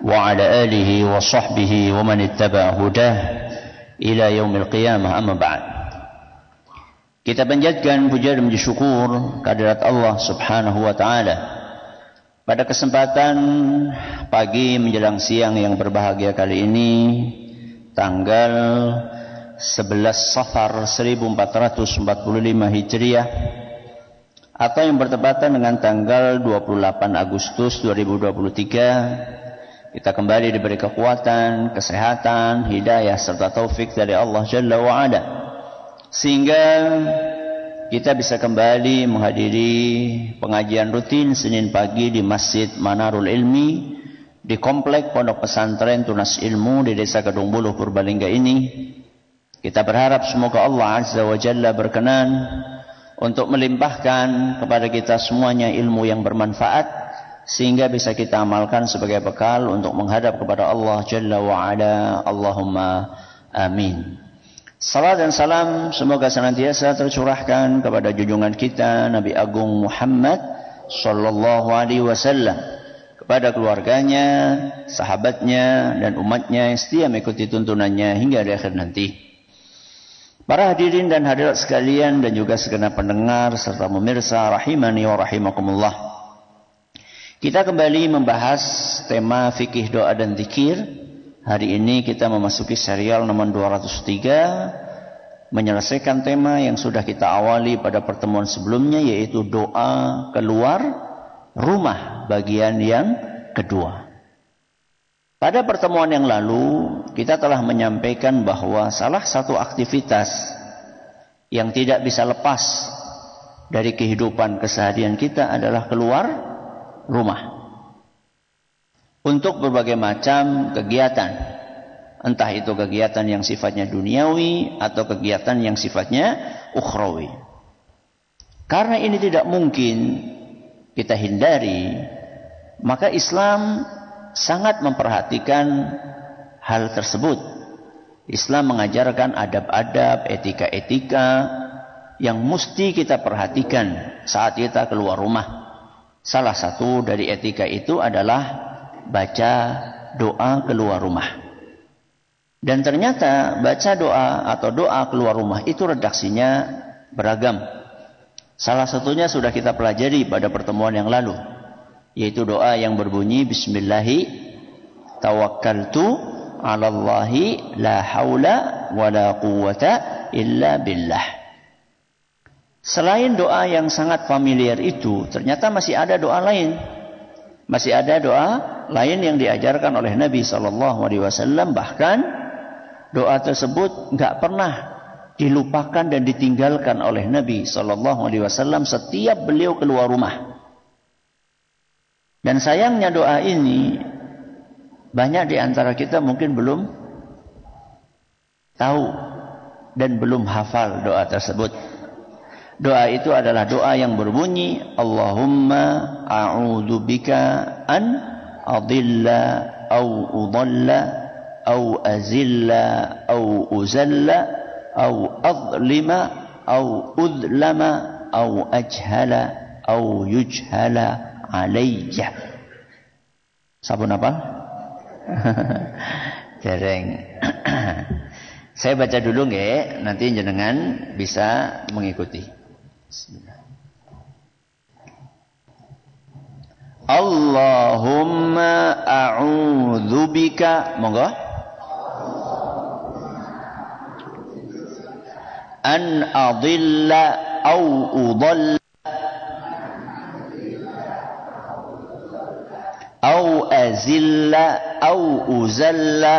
وعلى آله وصحبه ومن اتبع هداه إلى يوم القيامة. أما بعد. Kita panjatkan puja dan puji syukur kehadirat Allah Subhanahu wa taala. Pada kesempatan pagi menjelang siang yang berbahagia kali ini, tanggal 11 Safar 1445 Hijriah atau yang bertepatan dengan tanggal 28 Agustus 2023, kita kembali diberi kekuatan, kesehatan, hidayah serta taufik dari Allah Jalla wa Ala, sehingga kita bisa kembali menghadiri pengajian rutin Senin pagi di Masjid Manarul Ilmi di Komplek Pondok Pesantren Tunas Ilmu di Desa Kedung Buluh, Purbalingga ini. Kita berharap semoga Allah Azza wa Jalla berkenan untuk melimpahkan kepada kita semuanya ilmu yang bermanfaat, sehingga bisa kita amalkan sebagai bekal untuk menghadap kepada Allah Jalla wa Ala. Allahumma amin. Salam dan salam semoga senantiasa tercurahkan kepada junjungan kita Nabi Agung Muhammad sallallahu alaihi wasallam, kepada keluarganya, sahabatnya dan umatnya yang setia mengikuti tuntunannya hingga di akhir nanti. Para hadirin dan hadirat sekalian dan juga segenap pendengar serta pemirsa rahimani wa rahimakumullah. Kita kembali membahas tema fikih doa dan zikir. Hari ini kita memasuki serial nomor 203, menyelesaikan tema yang sudah kita awali pada pertemuan sebelumnya, yaitu doa keluar rumah bagian yang kedua. Pada pertemuan yang lalu kita telah menyampaikan bahwa salah satu aktivitas yang tidak bisa lepas dari kehidupan keseharian kita adalah keluar rumah untuk berbagai macam kegiatan, entah itu kegiatan yang sifatnya duniawi atau kegiatan yang sifatnya ukhrawi. Karena ini tidak mungkin kita hindari, maka Islam sangat memperhatikan hal tersebut. Islam mengajarkan adab-adab, etika-etika yang mesti kita perhatikan saat kita keluar rumah. Salah satu dari etika itu adalah baca doa keluar rumah. Dan ternyata baca doa atau doa keluar rumah itu redaksinya beragam. Salah satunya sudah kita pelajari pada pertemuan yang lalu, yaitu doa yang berbunyi Bismillahi tawakkaltu 'alallahi la haula wala quwwata illa billah. Selain doa yang sangat familiar itu, ternyata masih ada doa lain. Masih ada doa lain yang diajarkan oleh Nabi SAW. Bahkan doa tersebut nggak pernah dilupakan dan ditinggalkan oleh Nabi SAW setiap beliau keluar rumah. Dan sayangnya doa ini banyak di antara kita mungkin belum tahu dan belum hafal doa tersebut. Doa itu adalah doa yang berbunyi Allahumma a'udzubika an adilla au udalla au azilla au uzalla au adlima au udlama au ajhala au yujhala alayya. Sabun apa? Dereng. Saya baca dulu nggih, nanti jenengan bisa mengikuti. Bismillah. Allahumma a'udzubika, monggo, an adilla au udalla au azilla au uzalla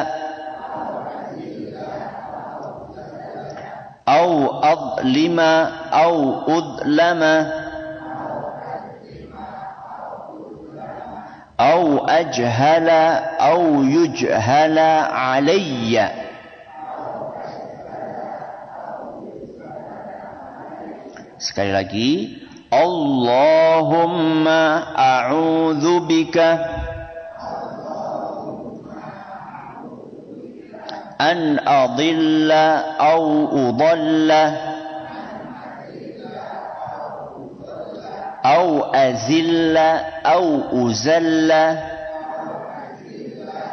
au adlima au udlama au ajhala au yujhala alayya. Sekali lagi, Allahumma a'udzubika an adilla au udalla au azilla au uzalla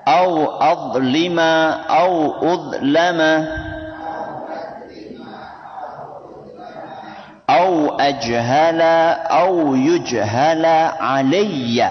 au adlima au udlama au ajhala au yujhala alayya.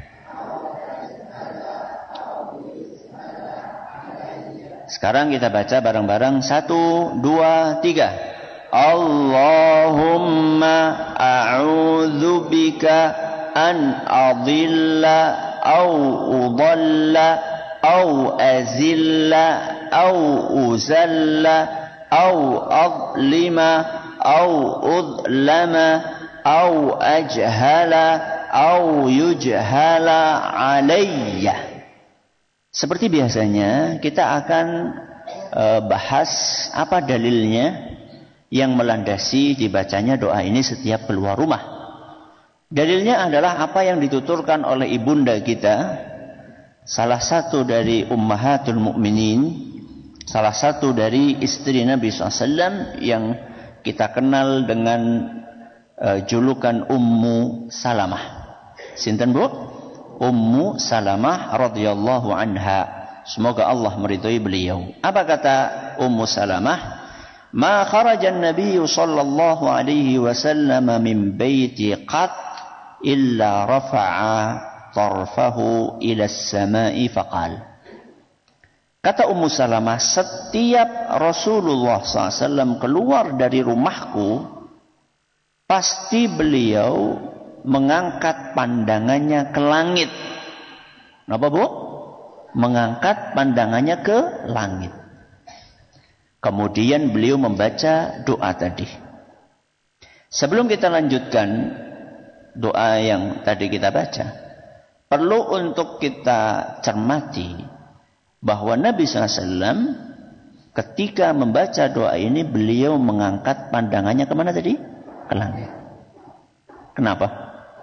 Sekarang kita baca bareng-bareng 1, 2, 3. Allahumma a'udzu bika an adilla au udalla au azilla au uzalla au adlima au udlama au ajhala au yujhala alayya. Seperti biasanya kita akan bahas apa dalilnya yang melandasi dibacanya doa ini setiap keluar rumah. Dalilnya adalah apa yang dituturkan oleh ibunda kita, salah satu dari ummahatul mukminin, salah satu dari istri Nabi SAW yang kita kenal dengan julukan Ummu Salamah. Sinten Bu? Ummu Salamah radhiyallahu anha. Semoga Allah meridhai beliau. Apa kata Ummu Salamah? Ma kharaja an-nabiy sallallahu alaihi wasallam min baiti qat illa rafa'a tarfahu ila as-sama'i faqal. Kata Ummu Salamah, setiap Rasulullah SAW keluar dari rumahku, pasti beliau mengangkat pandangannya ke langit. Kenapa Bu? Mengangkat pandangannya ke langit. Kemudian beliau membaca doa tadi. Sebelum kita lanjutkan doa yang tadi kita baca, perlu untuk kita cermati bahwa Nabi SAW ketika membaca doa ini beliau mengangkat pandangannya kemana tadi? Ke langit. Kenapa?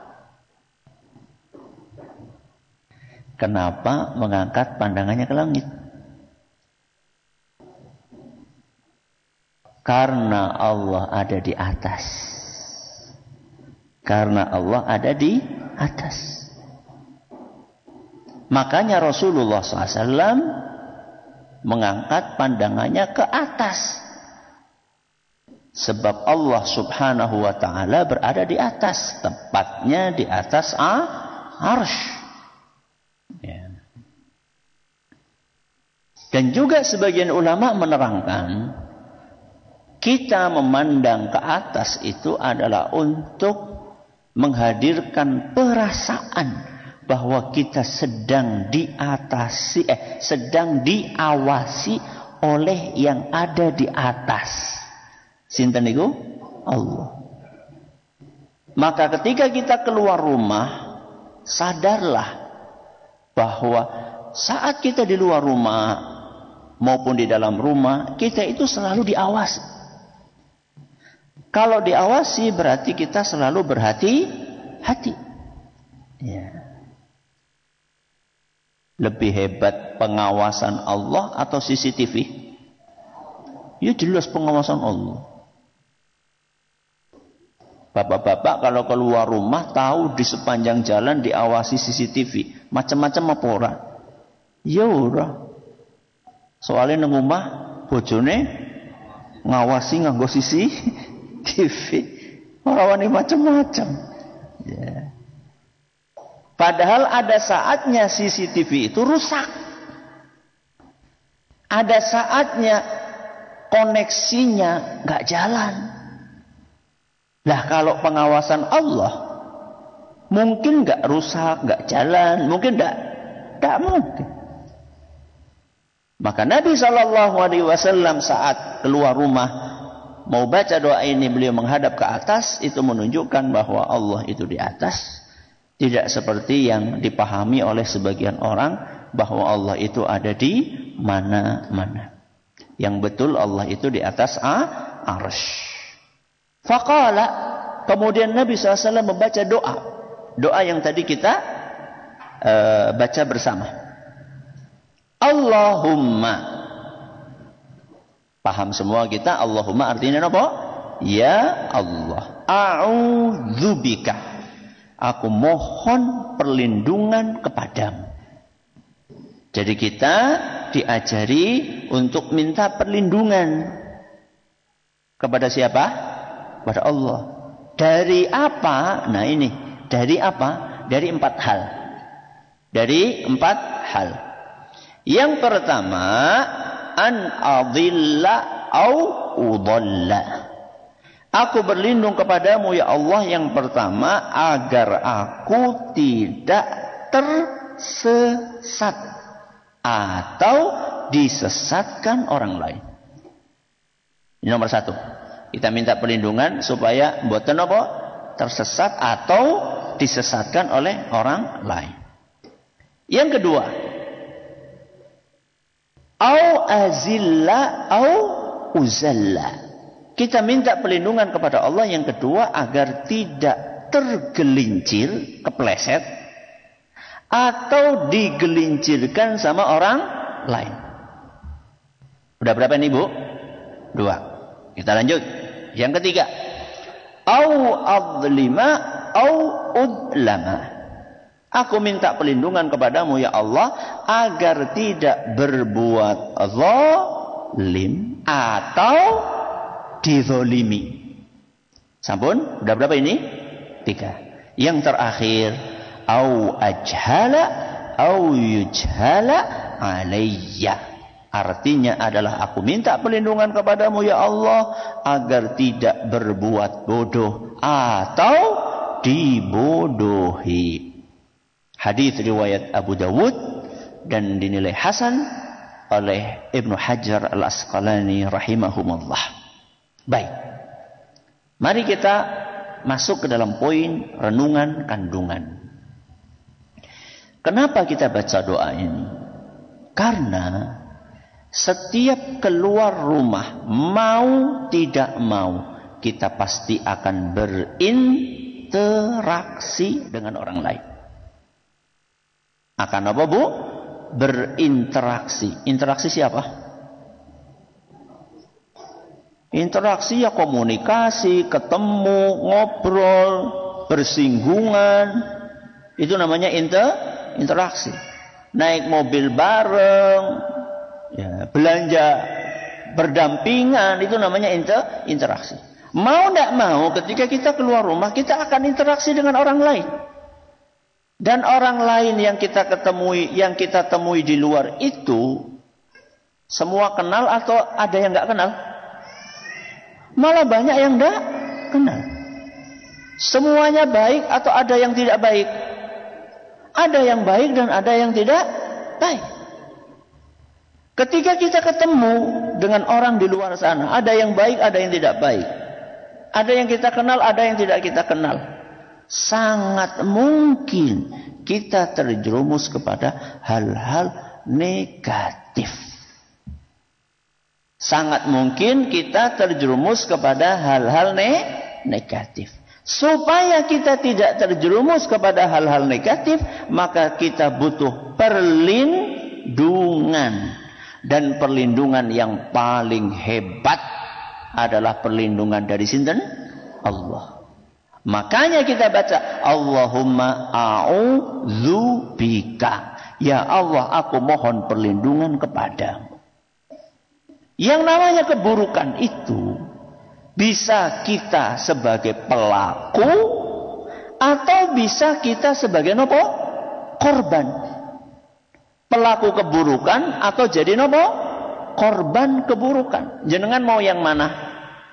Kenapa mengangkat pandangannya ke langit? Karena Allah ada di atas. Karena Allah ada di atas. Makanya Rasulullah SAW mengangkat pandangannya ke atas. Sebab Allah Subhanahu wa ta'ala berada di atas. Tepatnya di atas arsy. Ya. Dan juga sebagian ulama menerangkan, kita memandang ke atas itu adalah untuk menghadirkan perasaan bahwa kita sedang sedang diawasi oleh yang ada di atas. Sinten niku? Allah. Maka ketika kita keluar rumah, sadarlah bahwa saat kita di luar rumah maupun di dalam rumah, kita itu selalu diawasi. Kalau diawasi berarti kita selalu berhati-hati. Ya. Lebih hebat pengawasan Allah atau CCTV? Ya jelas pengawasan Allah. Bapak-bapak kalau keluar rumah tahu di sepanjang jalan diawasi CCTV. Macam-macam apa ora? Ya ora. Soalnya nang omah bojone ngawasi nganggo CCTV. Ora wani macam-macam. Ya. Padahal ada saatnya CCTV itu rusak. Ada saatnya koneksinya nggak jalan. Lah kalau pengawasan Allah mungkin nggak rusak, nggak jalan, mungkin nggak mungkin. Maka Nabi SAW saat keluar rumah mau baca doa ini, beliau menghadap ke atas, itu menunjukkan bahwa Allah itu di atas. Tidak seperti yang dipahami oleh sebagian orang bahwa Allah itu ada di mana-mana. Yang betul Allah itu di atas arsy. Faqala, kemudian Nabi SAW membaca doa. Doa yang tadi kita baca bersama. Allahumma. Paham semua kita Allahumma artinya apa? Ya Allah. A'udzubika. Aku mohon perlindungan kepadamu. Jadi kita diajari untuk minta perlindungan kepada siapa? Kepada Allah. Dari apa? Nah ini, dari apa? Dari 4 hal. Dari 4 hal. Yang pertama, an adilla au udalla. Aku berlindung kepadamu ya Allah yang pertama agar aku tidak tersesat atau disesatkan orang lain. Ini nomor 1. Kita minta perlindungan supaya mboten apa? Tersesat atau disesatkan oleh orang lain. Yang kedua, au azilla au uzalla. Kita minta perlindungan kepada Allah yang kedua agar tidak tergelincir, kepleset, atau digelincirkan sama orang lain. Udah berapa nih Bu? 2. Kita lanjut. Yang ketiga, au adlima au udlama. Aku minta perlindungan kepadamu ya Allah agar tidak berbuat zalim atau dizolimi. Sampun? Udah berapa ini? 3. Yang terakhir, au ajhala au yujhala alayya. Artinya adalah aku minta perlindungan kepadamu ya Allah agar tidak berbuat bodoh atau dibodohi. Hadis riwayat Abu Dawud dan dinilai hasan oleh Ibnu Hajar Al-Asqalani rahimahumullah. Baik. Mari kita masuk ke dalam poin renungan kandungan. Kenapa kita baca doa ini? Karena setiap keluar rumah, mau tidak mau, kita pasti akan berinteraksi dengan orang lain. Akan apa Bu? Berinteraksi. Interaksi siapa? Interaksi ya komunikasi, ketemu, ngobrol, bersinggungan. Itu namanya interaksi. Naik mobil bareng, ya, belanja berdampingan, itu namanya interaksi. Mau tidak mau ketika kita keluar rumah, kita akan interaksi dengan orang lain. Dan orang lain yang kita temui di luar itu, semua kenal atau ada yang nggak kenal? Malah banyak yang tidak kenal. Semuanya baik atau ada yang tidak baik? Ada yang baik dan ada yang tidak baik. Ketika kita ketemu dengan orang di luar sana, ada yang baik, ada yang tidak baik. Ada yang kita kenal, ada yang tidak kita kenal. Sangat mungkin kita terjerumus kepada hal-hal negatif. Sangat mungkin kita terjerumus kepada hal-hal negatif. Supaya kita tidak terjerumus kepada hal-hal negatif, maka kita butuh perlindungan. Dan perlindungan yang paling hebat adalah perlindungan dari sinten? Allah. Makanya kita baca Allahumma a'udzubika. Ya Allah, aku mohon perlindungan kepadamu. Yang namanya keburukan itu bisa kita sebagai pelaku atau bisa kita sebagai nopo? Korban. Pelaku keburukan atau jadi nopo? Korban keburukan. Jenengan mau yang mana?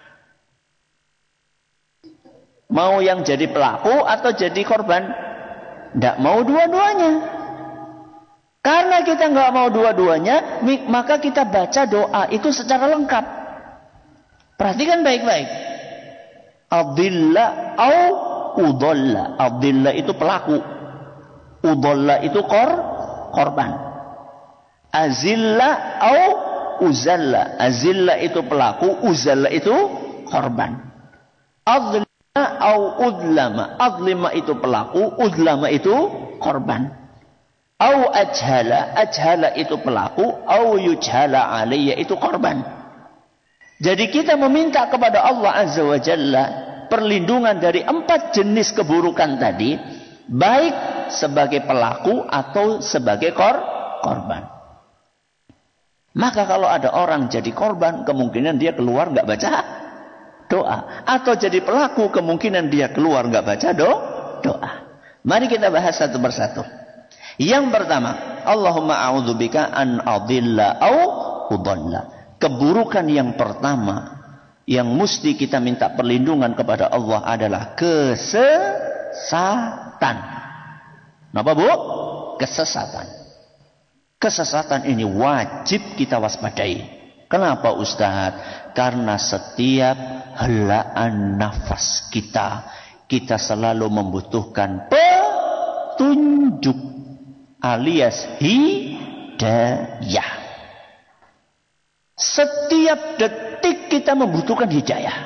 Mau yang jadi pelaku atau jadi korban? Tidak mau dua-duanya. Karena kita nggak mau dua-duanya, maka kita baca doa itu secara lengkap. Perhatikan baik-baik. Adilla au udalla. Adilla itu pelaku. Udalla itu korban. Azilla au uzalla. Azilla itu pelaku, uzalla itu korban. Adilla au udlama. Adlima itu pelaku, udlama itu korban. Au ajhala. Ajhala itu pelaku, au yujhala alaiya itu korban. Jadi kita meminta kepada Allah Azza wa Jalla perlindungan dari 4 jenis keburukan tadi, baik sebagai pelaku atau sebagai korban. Maka kalau ada orang jadi korban, kemungkinan dia keluar nggak baca doa. Atau jadi pelaku, kemungkinan dia keluar nggak baca doa. Mari kita bahas satu persatu. Yang pertama, Allahumma a'udzubika an adilla au udalla. Keburukan yang pertama yang mesti kita minta perlindungan kepada Allah adalah kesesatan. Kenapa, Bu? Kesesatan. Kesesatan ini wajib kita waspadai. Kenapa, Ustaz? Karena setiap helaan nafas kita selalu membutuhkan petunjuk alias hidayah. Setiap detik kita membutuhkan hidayah.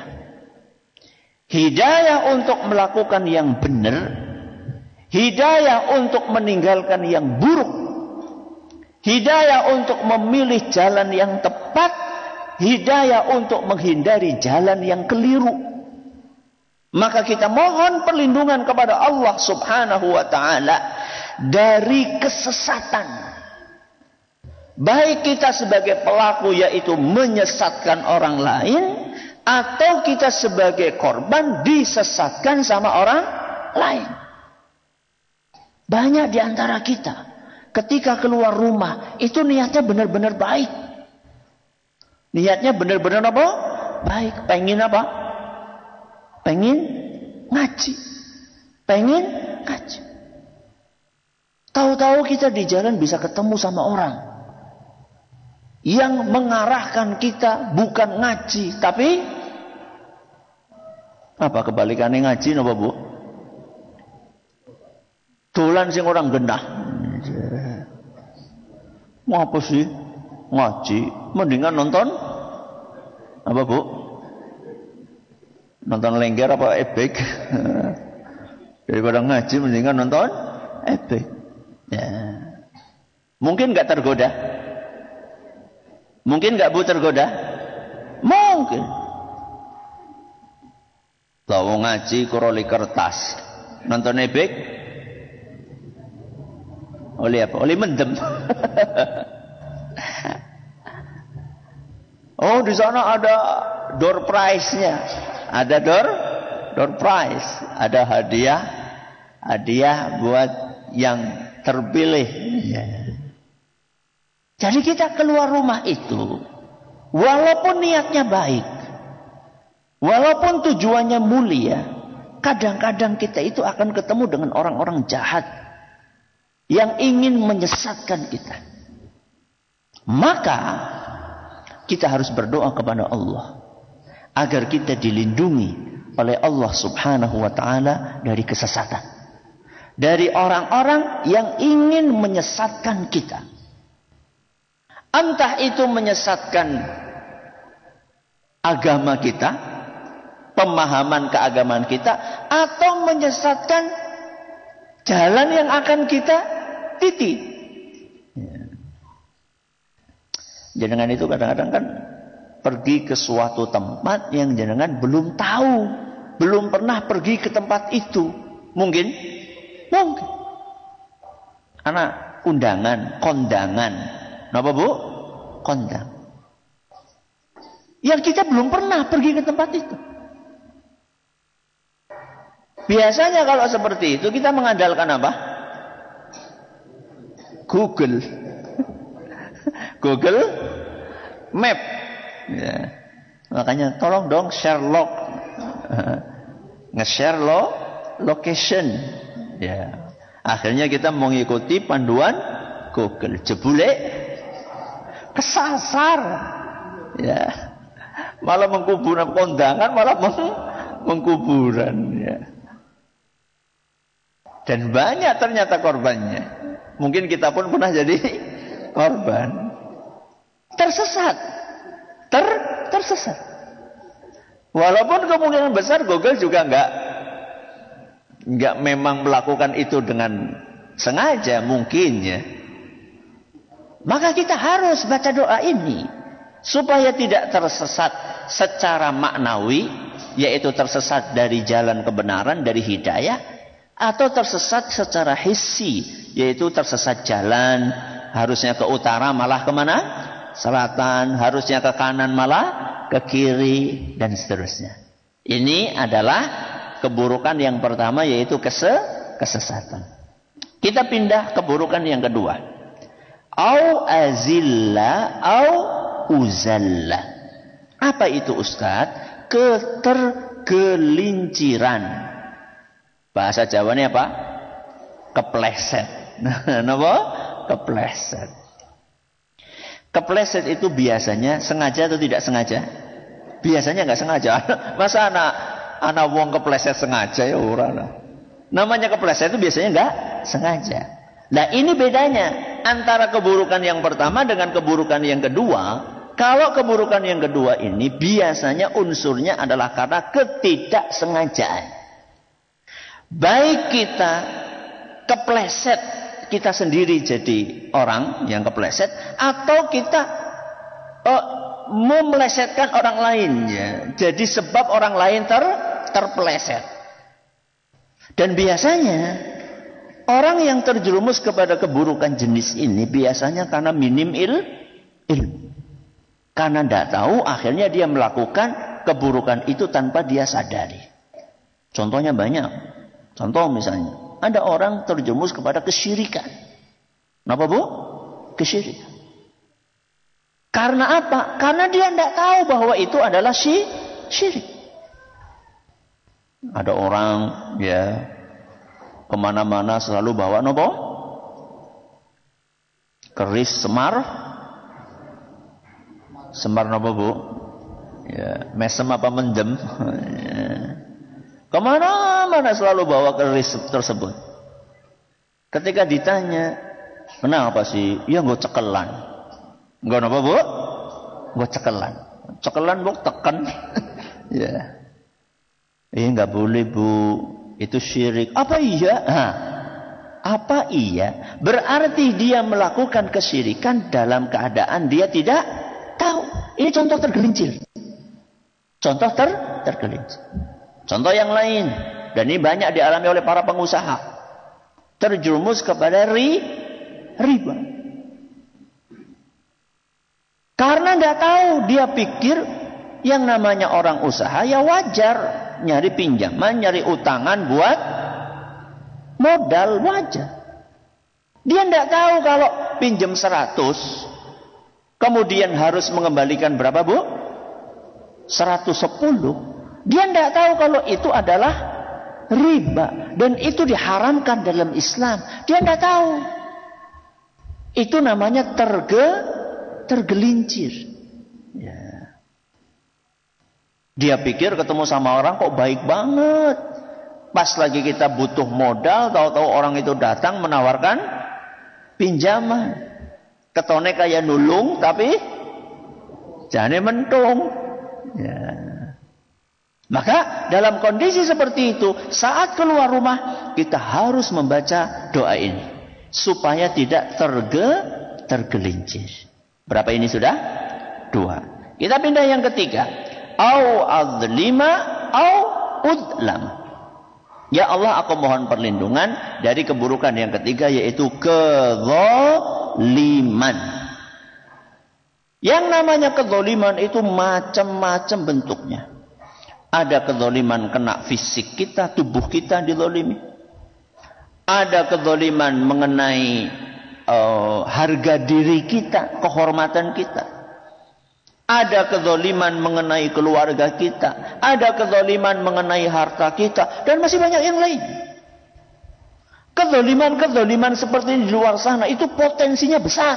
Hidayah untuk melakukan yang benar, hidayah untuk meninggalkan yang buruk, hidayah untuk memilih jalan yang tepat, hidayah untuk menghindari jalan yang keliru. Maka kita mohon perlindungan kepada Allah Subhanahu wa ta'ala dari kesesatan. Baik kita sebagai pelaku, yaitu menyesatkan orang lain, atau kita sebagai korban disesatkan sama orang lain. Banyak di antara kita ketika keluar rumah itu niatnya benar-benar baik. Niatnya benar-benar apa? Baik. Pengen apa? Pengen ngaji. Pengen ngaji. Tahu-tahu kita di jalan bisa ketemu sama orang yang mengarahkan kita bukan ngaji, tapi apa kebalikannya ngaji, napa, Bu? Dolan sing orang genah. Ngapa sih ngaji? Mendingan nonton apa, Bu? Nonton lengger apa ebek? Daripada ngaji mendingan nonton ebek. Ya. Mungkin nggak tergoda? Mungkin nggak, Bu, tergoda? Mungkin. Tahu ngaji kuroli kertas, nonton ebek, oleh apa? Oleh mendem. Oh, di sana ada door prize-nya, ada door prize, ada hadiah buat yang terpilih. Ya. Jadi kita keluar rumah itu, walaupun niatnya baik, walaupun tujuannya mulia, kadang-kadang kita itu akan ketemu dengan orang-orang jahat yang ingin menyesatkan kita. Maka kita harus berdoa kepada Allah agar kita dilindungi oleh Allah Subhanahu wa ta'ala dari kesesatan, dari orang-orang yang ingin menyesatkan kita. Entah itu menyesatkan agama kita, pemahaman keagamaan kita, atau menyesatkan jalan yang akan kita titi. Jenengan itu kadang-kadang kan pergi ke suatu tempat yang jenengan belum tahu, belum pernah pergi ke tempat itu. Mungkin. Karena kondangan. Kenapa, Bu? Kondang. Yang kita belum pernah pergi ke tempat itu. Biasanya kalau seperti itu kita mengandalkan apa? Google. Google Map. Ya. Makanya tolong dong share log. Nge-share location. Ya. Akhirnya kita mengikuti panduan Google. Jebule kesasar. Ya. Malah mengkuburan kondangan, malah mengkuburan, ya. Dan banyak ternyata korbannya. Mungkin kita pun pernah jadi korban. Tersesat. Tersesat. Walaupun kemungkinan besar Google juga enggak memang melakukan itu dengan sengaja, mungkin, ya. Maka kita harus baca doa ini supaya tidak tersesat secara maknawi, yaitu tersesat dari jalan kebenaran, dari hidayah, atau tersesat secara hissi, yaitu tersesat jalan, harusnya ke utara malah kemana? Selatan. Harusnya ke kanan malah ke kiri, dan seterusnya. Ini adalah keburukan yang pertama, yaitu kesesatan. Kita pindah keburukan yang kedua. Au azilla au uzalla. Apa itu Ustaz? Ketergelinciran. Bahasa Jawanya apa? Kepleset. Napa? Kepleset. Kepleset itu biasanya sengaja atau tidak sengaja? Biasanya nggak sengaja. Masa anak wong kepleset sengaja, ya ora. Namanya kepleset itu biasanya nggak sengaja. Nah, ini bedanya antara keburukan yang pertama dengan keburukan yang kedua. Kalau keburukan yang kedua ini biasanya unsurnya adalah karena ketidaksengajaan. Baik kita kepleset, kita sendiri jadi orang yang kepleset, atau kita memelesetkan orang lain, ya. Jadi sebab orang lain terpeleset. Dan biasanya orang yang terjerumus kepada keburukan jenis ini biasanya karena minim ilmu. Karena tidak tahu, akhirnya dia melakukan keburukan itu tanpa dia sadari. Contohnya banyak. Contoh misalnya, ada orang terjerumus kepada kesyirikan. Kenapa, Bu? Kesyirikan. Karena apa? Karena dia tidak tahu bahwa itu adalah syirik. Ada orang, ya, kemana-mana selalu bawa nopo? Keris semar. Semar apa, Bu? Ya, mesem apa mendem? Ya. Kemana-mana selalu bawa keris tersebut. Ketika ditanya, kenapa sih? Ya gue cekelan. Gue apa, Bu? Gue cekelan. Cekelan, Bu, tekan. Ya. Nggak boleh, Bu. Itu syirik. Apa iya? Apa iya? Berarti dia melakukan kesyirikan dalam keadaan dia tidak tahu. Ini contoh tergelincir. Contoh tergelincir. Contoh yang lain, dan ini banyak dialami oleh para pengusaha, terjerumus kepada riba. Karena tidak tahu, dia pikir yang namanya orang usaha ya wajar, nyari pinjaman, nyari utangan buat modal, wajar. Dia tidak tahu kalau pinjam 100 kemudian harus mengembalikan berapa, Bu? 110. Dia tidak tahu kalau itu adalah riba. Dan itu diharamkan dalam Islam. Dia tidak tahu. Itu namanya tergelincir. Ya. Dia pikir ketemu sama orang kok baik banget. Pas lagi kita butuh modal, tahu-tahu orang itu datang menawarkan pinjaman. Ketone kayak nulung, tapi jane mentung. Ya. Maka dalam kondisi seperti itu, saat keluar rumah, kita harus membaca doa ini. Supaya tidak tergelincir. Berapa ini sudah? 2. Kita pindah yang ketiga. Au adzlima au udlam. Ya Allah, aku mohon perlindungan dari keburukan yang ketiga, yaitu kezaliman. Yang namanya kezaliman itu macam-macam bentuknya. Ada kezaliman kena fisik kita, tubuh kita dizalimi. Ada kezaliman mengenai harga diri kita, kehormatan kita. Ada kezaliman mengenai keluarga kita. Ada kezaliman mengenai harta kita. Dan masih banyak yang lain. Kezaliman seperti di luar sana itu potensinya besar.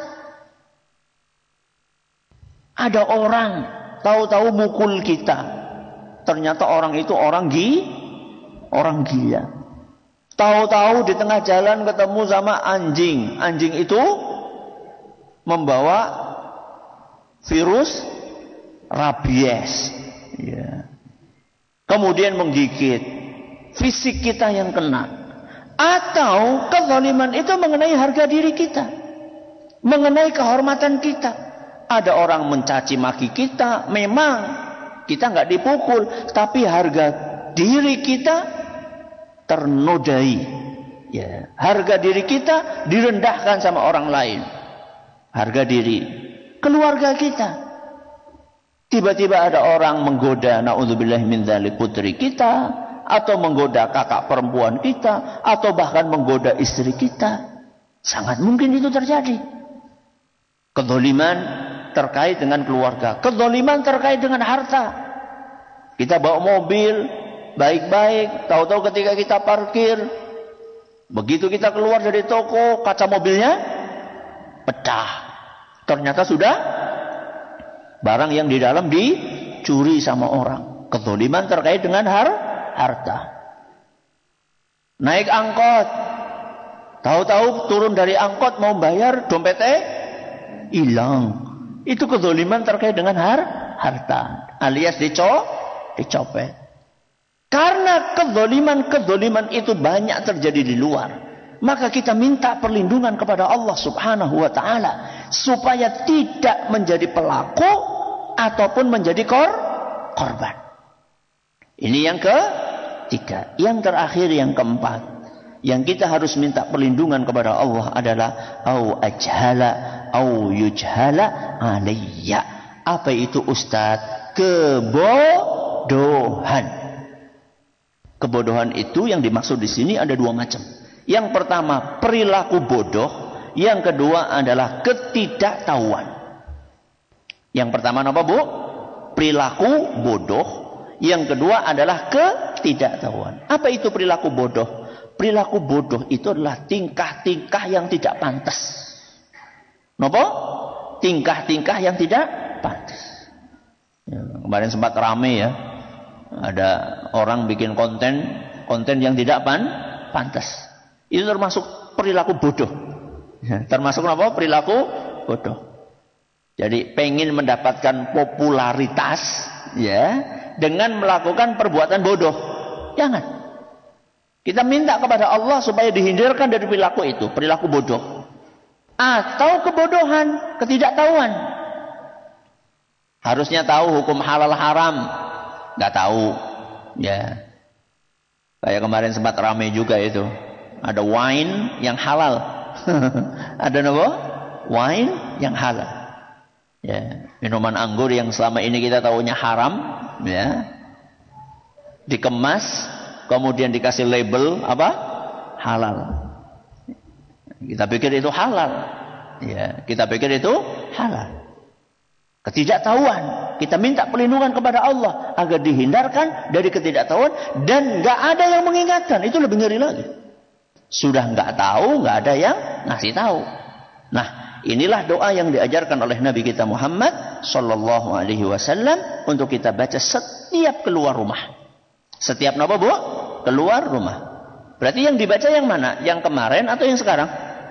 Ada orang tahu-tahu mukul kita. Ternyata orang itu orang gila. Tahu-tahu di tengah jalan ketemu sama anjing. Anjing itu membawa virus rabies. Ya. Kemudian menggigit. Fisik kita yang kena. Atau kezaliman itu mengenai harga diri kita. Mengenai kehormatan kita. Ada orang mencaci maki kita. Memang kita nggak dipukul. Tapi harga diri kita ternodai. Ya, harga diri kita direndahkan sama orang lain. Harga diri keluarga kita. Tiba-tiba ada orang menggoda, naudzubillah min dzalik, putri kita, atau menggoda kakak perempuan kita, atau bahkan menggoda istri kita. Sangat mungkin itu terjadi. Kedzaliman terkait dengan keluarga, kedzaliman terkait dengan harta. Kita bawa mobil baik-baik, tahu-tahu ketika kita parkir, begitu kita keluar dari toko, kaca mobilnya pecah. Ternyata sudah barang yang di dalam dicuri sama orang. Kedzaliman terkait dengan harta. Naik angkot, tahu-tahu turun dari angkot mau bayar, dompetnya hilang. Itu kedzaliman terkait dengan harta, alias dicopet. Karena kedzaliman itu banyak terjadi di luar, maka kita minta perlindungan kepada Allah Subhanahu wa taala supaya tidak menjadi pelaku ataupun menjadi korban. Ini yang ketiga. Yang terakhir, yang keempat, yang kita harus minta perlindungan kepada Allah adalah au ajhala au yujhala alayya. Apa itu Ustaz? Kebodohan. Kebodohan itu yang dimaksud di sini ada dua macam. Yang pertama perilaku bodoh, yang kedua adalah ketidaktahuan. Yang pertama apa, Bu? Perilaku bodoh, yang kedua adalah ketidaktahuan. Apa itu perilaku bodoh? Perilaku bodoh itu adalah tingkah-tingkah yang tidak pantas. Napa? Tingkah-tingkah yang tidak pantas. Ya, kemarin sempat ramai ya. Ada orang bikin konten yang tidak pantas. Itu termasuk perilaku bodoh. Ya, termasuk apa? Perilaku bodoh. Jadi pengen mendapatkan popularitas ya dengan melakukan perbuatan bodoh. Jangan. Kita minta kepada Allah supaya dihindarkan dari perilaku itu, perilaku bodoh. Atau kebodohan, ketidaktahuan. Harusnya tahu hukum halal haram, nggak tahu. Ya. Kayak kemarin sempat ramai juga itu. Ada wine yang halal. Ada apa? Wine yang halal. Ya, minuman anggur yang selama ini kita tahunya haram, ya. Dikemas, kemudian dikasih label apa? Halal. Kita pikir itu halal. Ya, kita pikir itu halal. Ketidaktahuan. Kita minta perlindungan kepada Allah agar dihindarkan dari ketidaktahuan dan nggak ada yang mengingatkan. Itu lebih ngeri lagi. Sudah nggak tahu, nggak ada yang ngasih tahu. Nah, inilah doa yang diajarkan oleh Nabi kita Muhammad Sallallahu Alaihi Wasallam untuk kita baca setiap keluar rumah. Setiap apa, Bu? Keluar rumah. Berarti yang dibaca yang mana? Yang kemarin atau yang sekarang?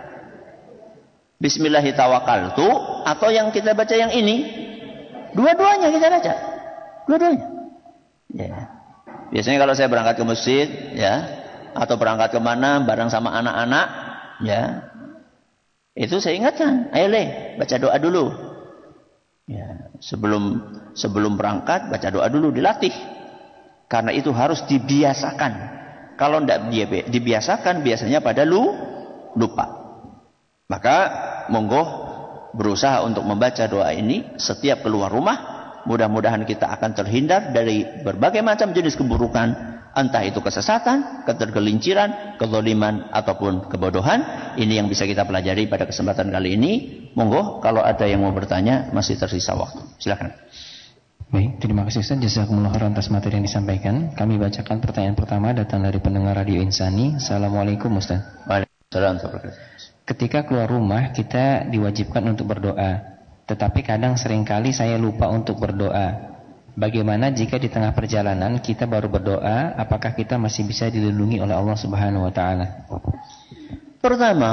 Bismillahirrahmanirrahim atau yang kita baca yang ini? Dua-duanya kita baca. Dua-duanya. Ya. Biasanya kalau saya berangkat ke masjid, ya, atau berangkat kemana bareng sama anak-anak, ya, itu saya ingatkan, ayo Le, baca doa dulu. Ya, sebelum berangkat baca doa dulu, dilatih. Karena itu harus dibiasakan. Kalau tidak dibiasakan, biasanya pada lupa. Maka monggo berusaha untuk membaca doa ini setiap keluar rumah. Mudah-mudahan kita akan terhindar dari berbagai macam jenis keburukan, entah itu kesesatan, ketergelinciran, kezaliman ataupun kebodohan. Ini yang bisa kita pelajari pada kesempatan kali ini. Monggo kalau ada yang mau bertanya, masih tersisa waktu. Silakan. Baik, terima kasih Ustaz. Jazakumullah khairan atas materi yang disampaikan. Kami bacakan pertanyaan pertama datang dari pendengar Radio Insani. Assalamualaikum Ustaz. Waalaikumsalam. Ketika keluar rumah kita diwajibkan untuk berdoa, tetapi kadang seringkali saya lupa untuk berdoa. Bagaimana jika di tengah perjalanan kita baru berdoa, apakah kita masih bisa dilindungi oleh Allah Subhanahu wa taala? Pertama,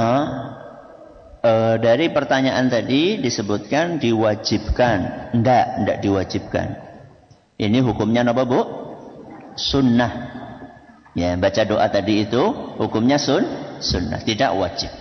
dari pertanyaan tadi disebutkan diwajibkan. Enggak diwajibkan. Ini hukumnya apa, Bu? Sunnah. Ya, baca doa tadi itu hukumnya sunnah, tidak wajib.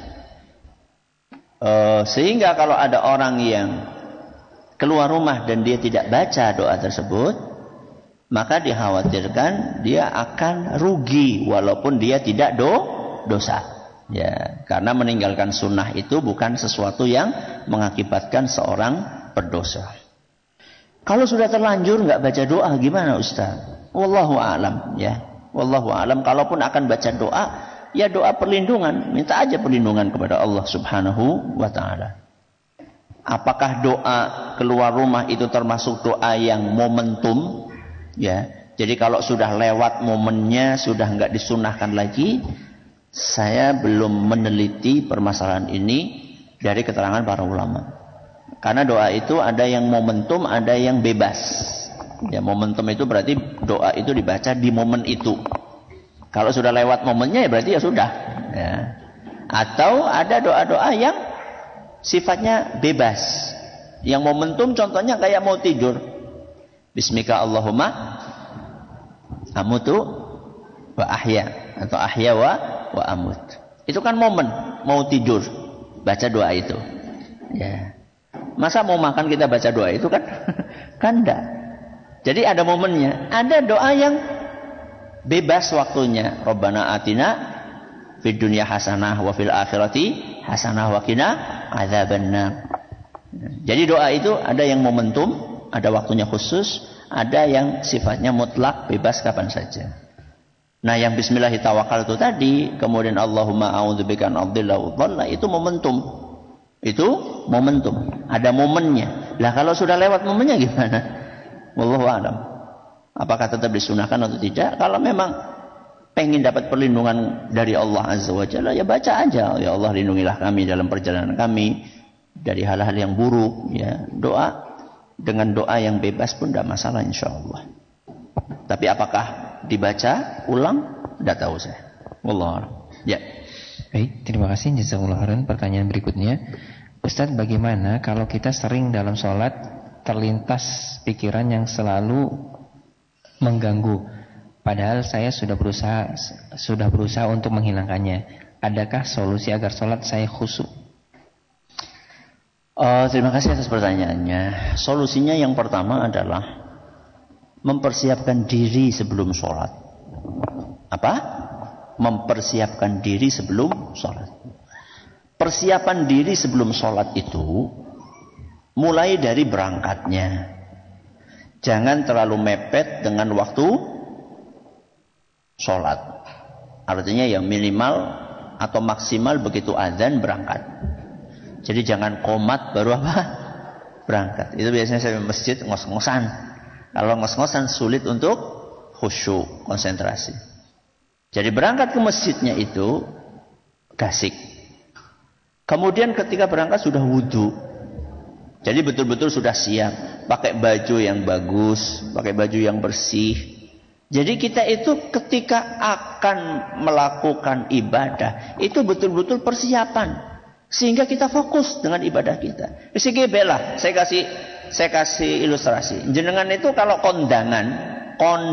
Sehingga kalau ada orang yang keluar rumah dan dia tidak baca doa tersebut, maka dikhawatirkan dia akan rugi walaupun dia tidak dosa. Ya, karena meninggalkan sunnah itu bukan sesuatu yang mengakibatkan seorang berdosa. Kalau sudah terlanjur nggak baca doa gimana Ustaz? Wallahu a'lam ya. Wallahu a'lam. Kalaupun akan baca doa, ya doa perlindungan, minta aja perlindungan kepada Allah Subhanahu wa taala. Apakah doa keluar rumah itu termasuk doa yang momentum? Ya. Jadi kalau sudah lewat momennya, sudah nggak disunahkan lagi, saya belum meneliti permasalahan ini dari keterangan para ulama. Karena doa itu ada yang momentum, ada yang bebas. Ya, momentum itu berarti doa itu dibaca di momen itu. Kalau sudah lewat momennya ya berarti ya sudah. Ya. Atau ada doa-doa yang sifatnya bebas. Yang momentum contohnya kayak mau tidur. Bismika Allahumma amutu wa ahya atau ahya wa amut. Itu kan momen mau tidur baca doa itu. Ya. Masa mau makan kita baca doa itu kan? Kan enggak. Jadi ada momennya. Ada doa yang bebas waktunya. Rabbana atina fid dunya hasanah wa fil akhirati hasanah wa qina adzabannar. Jadi doa itu ada yang momentum, ada waktunya khusus, ada yang sifatnya mutlak, bebas kapan saja. Nah, yang bismillahirrahmanirrahim itu tadi, kemudian Allahumma a'udzubika an adilla wa dhalla, itu momentum. Itu momentum, ada momennya. Lah kalau sudah lewat momennya gimana? Wallahu a'lam. Apakah tetap disunahkan atau tidak? Kalau memang pengen dapat perlindungan dari Allah Azza wa Jalla, ya baca aja. Ya Allah, lindungilah kami dalam perjalanan kami dari hal-hal yang buruk. Ya, doa dengan doa yang bebas pun tidak masalah insyaallah. Tapi apakah dibaca ulang? Tidak tahu saya. Wallahu a'lam. Ya. Baik, terima kasih jazakallahu khairan. Pertanyaan berikutnya, Ustaz, bagaimana kalau kita sering dalam sholat terlintas pikiran yang selalu mengganggu, padahal saya sudah berusaha untuk menghilangkannya. Adakah solusi agar sholat saya khusyuk? Terima kasih atas pertanyaannya. Solusinya yang pertama adalah mempersiapkan diri sebelum sholat. Apa? Mempersiapkan diri sebelum sholat. Persiapan diri sebelum sholat itu mulai dari berangkatnya. Jangan terlalu mepet dengan waktu sholat. Artinya ya minimal atau maksimal begitu azan berangkat. Jadi jangan komat baru apa? Berangkat. Itu biasanya saya di masjid ngos-ngosan. Kalau ngos-ngosan sulit untuk khusyuk, konsentrasi. Jadi berangkat ke masjidnya itu gasik. Kemudian ketika berangkat sudah wudu. Jadi betul-betul sudah siap. Pakai baju yang bagus, pakai baju yang bersih. Jadi kita itu ketika akan melakukan ibadah, itu betul-betul persiapan. Sehingga kita fokus dengan ibadah kita. Sehingga bela, saya kasih ilustrasi. Jenengan itu kalau kondangan.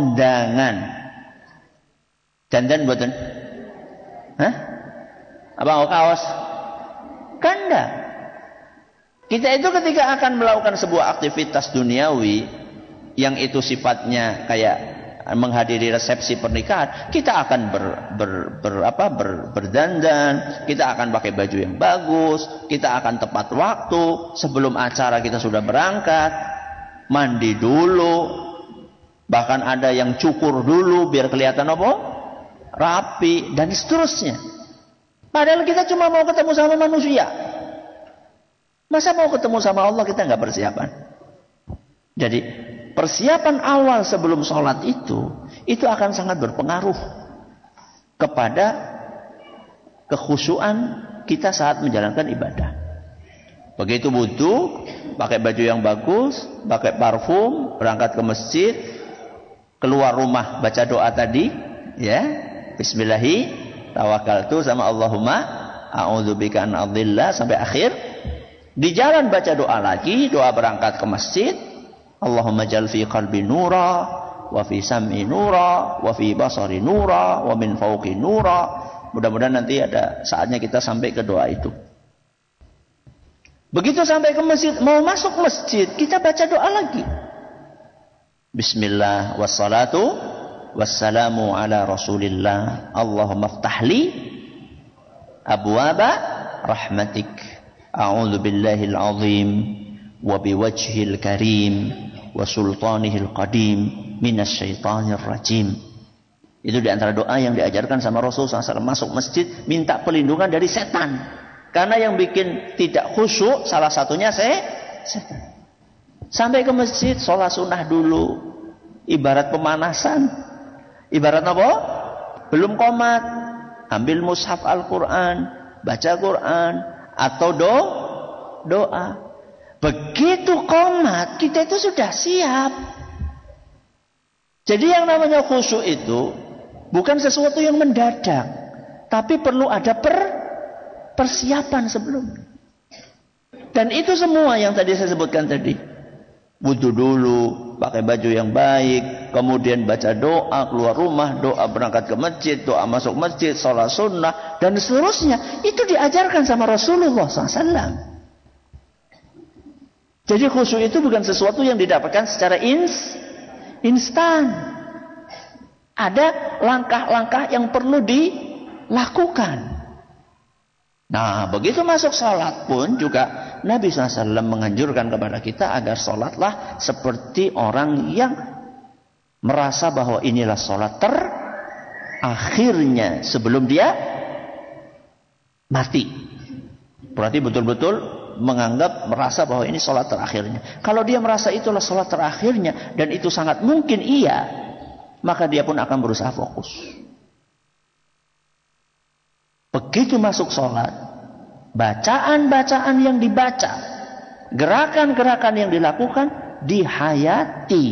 Dandan buatan? Hah? Apa mau kaos? Kan enggak. Kita itu ketika akan melakukan sebuah aktivitas duniawi yang itu sifatnya kayak menghadiri resepsi pernikahan, kita akan berdandan, kita akan pakai baju yang bagus, kita akan tepat waktu, sebelum acara kita sudah berangkat, mandi dulu, bahkan ada yang cukur dulu biar kelihatan apa? Rapi dan seterusnya. Padahal kita cuma mau ketemu sama manusia. Masa mau ketemu sama Allah kita nggak persiapan? Jadi persiapan awal sebelum sholat itu akan sangat berpengaruh kepada kekhusyuan kita saat menjalankan ibadah. Begitu wudu, pakai baju yang bagus, pakai parfum, berangkat ke masjid, keluar rumah baca doa tadi, ya. Bismillahi tawakkaltu sama Allahumma a'udzubika an adilla sampai akhir. Di jalan baca doa lagi, doa berangkat ke masjid. Allahumma jal fi qalbi nura wa fi sam'i nura wa fi basari nura wa min fawqi nura. Mudah-mudahan nanti ada saatnya kita sampai ke doa itu. Begitu sampai ke masjid, mau masuk masjid, kita baca doa lagi. Bismillah wassalatu wassalamu ala rasulillah. Allahumma ftahli abwaba rahmatik. A'udzu billahil azim wa biwajhil karim wa sultanihil qadim minasyaitonir rajim. Itu di antara doa yang diajarkan sama Rasulullah SAW. Masuk masjid minta perlindungan dari setan. Karena yang bikin tidak khusyuk salah satunya setan. Sampai ke masjid sholat sunnah dulu. Ibarat pemanasan. Ibarat apa? Belum qomat. Ambil mushaf Al-Quran, baca Quran, atau doa. Begitu qomat, kita itu sudah siap. Jadi yang namanya khusyuk itu bukan sesuatu yang mendadak, tapi perlu ada persiapan sebelumnya. Dan itu semua yang tadi saya sebutkan tadi. Wudu dulu, pakai baju yang baik, kemudian baca doa, keluar rumah, doa berangkat ke masjid, doa masuk masjid, sholat sunnah, dan seterusnya. Itu diajarkan sama Rasulullah SAW. Jadi khusyuk itu bukan sesuatu yang didapatkan secara instan. Ada langkah-langkah yang perlu dilakukan. Nah, begitu masuk sholat pun juga Nabi SAW menganjurkan kepada kita agar sholatlah seperti orang yang merasa bahwa inilah sholat terakhirnya sebelum dia mati. Berarti betul-betul menganggap, merasa bahwa ini sholat terakhirnya. Kalau dia merasa itulah sholat terakhirnya dan itu sangat mungkin iya, maka dia pun akan berusaha fokus. Begitu masuk sholat, bacaan-bacaan yang dibaca, gerakan-gerakan yang dilakukan dihayati.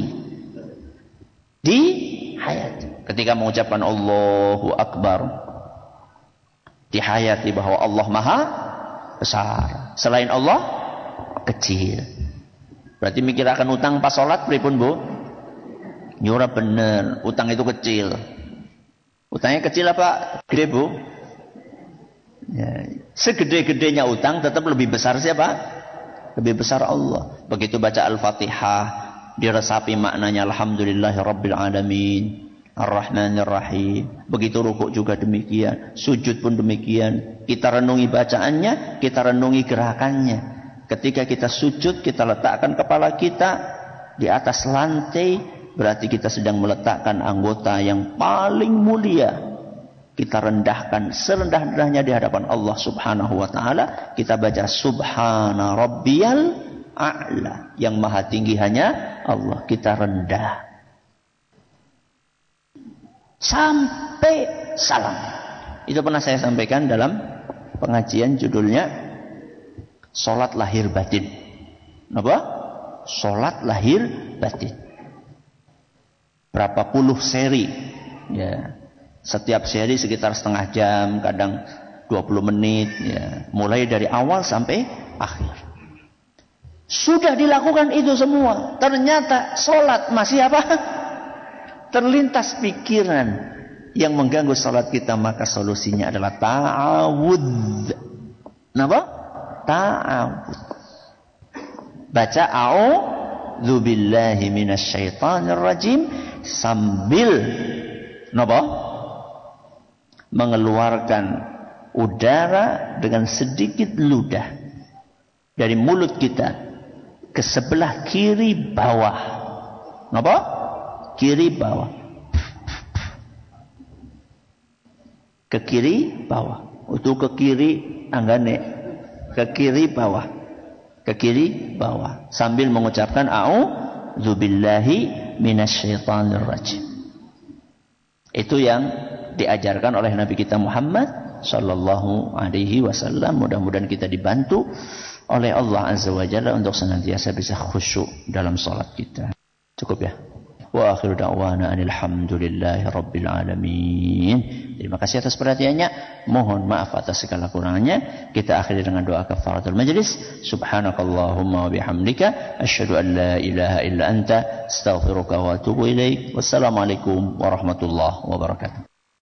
Ketika mengucapkan Allahu Akbar, dihayati bahwa Allah Maha Besar. Selain Allah, kecil. Berarti mikir akan utang pas sholat, pripun bu? Nyura bener, utang itu kecil. Utangnya kecil apa gede bu? Ya, segede-gedenya utang tetap lebih besar siapa? Lebih besar Allah. Begitu baca Al-Fatihah, diresapi maknanya Alhamdulillahirabbil alamin, Ar-Rahmanir Rahim. Begitu rukuk juga demikian, sujud pun demikian. Kita renungi bacaannya, kita renungi gerakannya. Ketika kita sujud, kita letakkan kepala kita di atas lantai, berarti kita sedang meletakkan anggota yang paling mulia. Kita rendahkan serendah-rendahnya di hadapan Allah Subhanahu wa taala. Kita baca Subhana Rabbiyal A'la, yang maha tinggi hanya Allah. Kita rendah sampai salam. Itu pernah saya sampaikan dalam pengajian, judulnya Salat Lahir Batin. Apa? Salat Lahir Batin. Berapa puluh seri, ya. Setiap seri sekitar setengah jam, kadang 20 menit, ya. Mulai dari awal sampai akhir. Sudah dilakukan itu semua. Ternyata sholat masih apa? Terlintas pikiran yang mengganggu sholat kita. Maka solusinya adalah ta'awud. Kenapa? Ta'awud. Baca a'udzu billahi minasyaitonir rajim sambil kenapa? Mengeluarkan udara dengan sedikit ludah dari mulut kita ke sebelah kiri bawah. Apa? Kiri bawah. Ke kiri bawah. Itu ke kiri anggane. Ke kiri bawah. Ke kiri bawah. Sambil mengucapkan a'udzu billahi minasyaitonir rajim. Itu yang diajarkan oleh Nabi kita Muhammad sallallahu alaihi wasallam. Mudah-mudahan kita dibantu oleh Allah Azza wa Jalla untuk senantiasa bisa khusyuk dalam salat kita. Cukup ya. Wa akhiru da'wana alhamdulillahi rabbil alamin. Terima kasih atas perhatiannya. Mohon maaf atas segala kurangannya. Kita akhiri dengan doa kafaratul majlis. Subhanakallahumma wa bihamdika asyhadu an la ilaha illa anta astaghfiruka wa atubu ilaik. Wassalamualaikum warahmatullahi wabarakatuh.